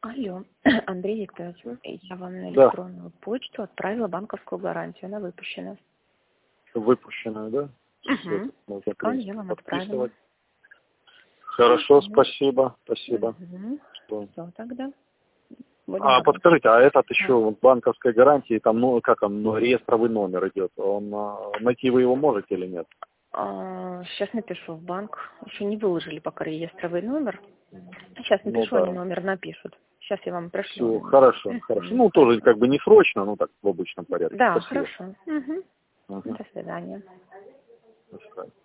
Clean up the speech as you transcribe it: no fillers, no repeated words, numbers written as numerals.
Алло, Андрей Викторович, я вам на Да, электронную почту отправила банковскую гарантию, она выпущена. выпущенную, да? Все, Угу. можно, в Я принципе, вам отправила. подписывать. Хорошо, спасибо, спасибо. Угу. Что? Все, тогда будем А работать. подскажите, а этот А. еще вот банковской гарантии, там, ну, как он, ну, реестровый номер идет, он, найти вы его можете или нет? Сейчас напишу в банк. Еще не выложили пока реестровый номер. Сейчас Ну напишу, они да. номер напишут. Сейчас я вам пришлю. Все, хорошо, хорошо. Ну, тоже Хорошо. как бы не срочно, ну так, в обычном порядке. Да, Спасибо. хорошо. Угу. Ага. До свидания. До свидания.